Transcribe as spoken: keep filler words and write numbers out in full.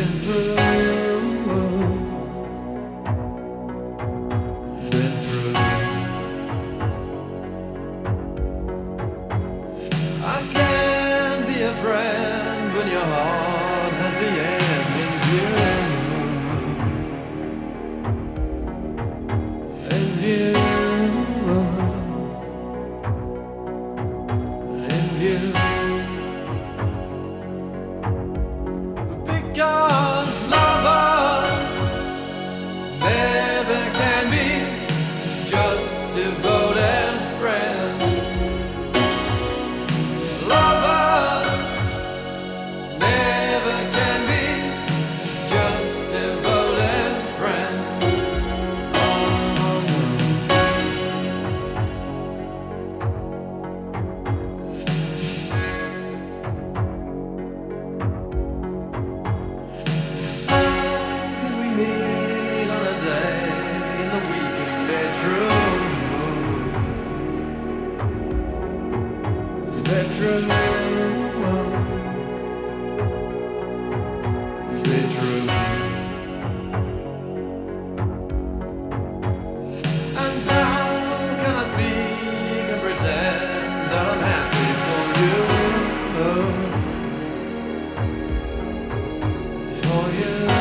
been through, been through. I can be a friend when your heart has the end in view. In view, in view. Because lovers never can be just devoted friends. Lovers never can be just devoted friends. Oh no. Meet on a day in the week and they're true. They're true. They're true. And how can I speak and pretend that I'm happy for you? For you.